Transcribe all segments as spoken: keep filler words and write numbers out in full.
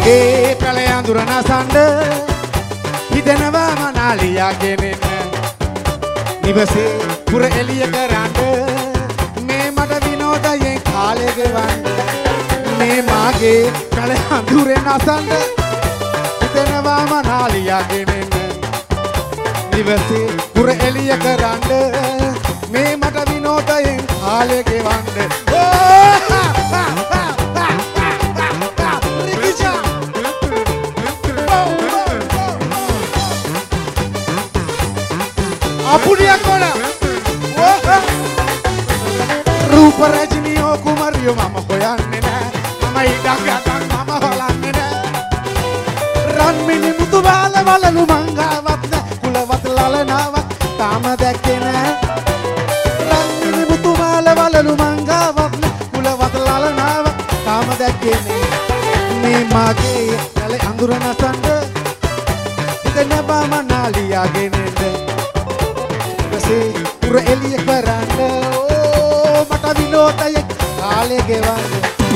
මගේ පැලේ අඳුර නසන්න හිතෙනවා මනාලියාගෙන එන්න නිවසේ පුර එළිය කරන්න මේ මට විනෝදයෙන් කාලය ගෙවන්න මේ මාගේ පැලේ අඳුරේ නසන්න හිතෙනවා මනාලියාගෙන එන්න නිවසේ පුර එළිය කරන්න මේ මට විනෝදයෙන් කාලය ගෙවන්න Apulia cola. Rupa rajiniyo kumariyo mama koyanne na. Mama idanga tang mama holanne na. Ranmini mutu bala balalu mangavat na. Kulavat lalanavat tama dakke na. Ranmini mutu bala balalu mangavat na. Kulavat lalanavat tama dakke na. Me mage kale andura nasanda. Idena ba manaliyagen ende. පුර එළිය කරන්න ඕ මට විනෝදයෙන් කාලය ගෙවන්න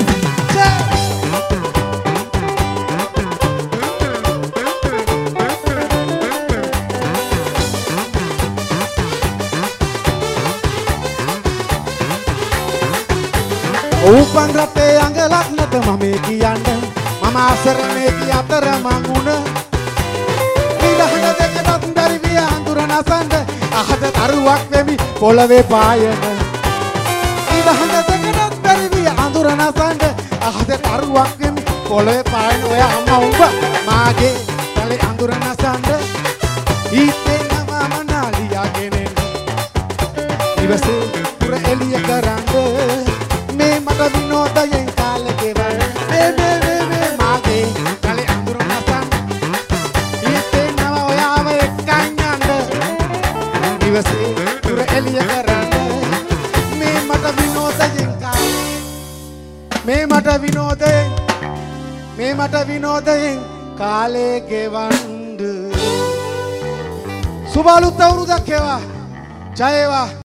උපන් රටේ අඟලක් නැත මම කියන්න මම අසරණේ කී අතර මං උන විලහන දෙකටත් බැරි විය අඳුර නසන්න අහද තරුවක් වෙමි පොළවේ පායන ඉවහඳ දෙකටත් බැරි විය අඳුර නසන්න අහද තරුවක් වෙමි පොළවේ පායන ඔය අම්මා උඹ මාගේ තලේ අඳුර නසන්න හිතෙනවා මනාලියාගෙන ඉවසේ පුර එළිය කරන්න මේ මට විනෝදයෙන් කාලය ගෙවන්න මේ මේ මේ මේ මාගේ තලේ අඳුර නසන්න හිතෙනවා ඔයාව එක්කන් යන්න ඉවසේ පුර එළිය කරන්න මේ මට විනෝදයෙන් කාලය මේ මට විනෝදයෙන් මේ මට විනෝදයෙන් කාලය ගෙවන්න සුබ අලුත් අවුරුද්දක් වේවා ජය වේවා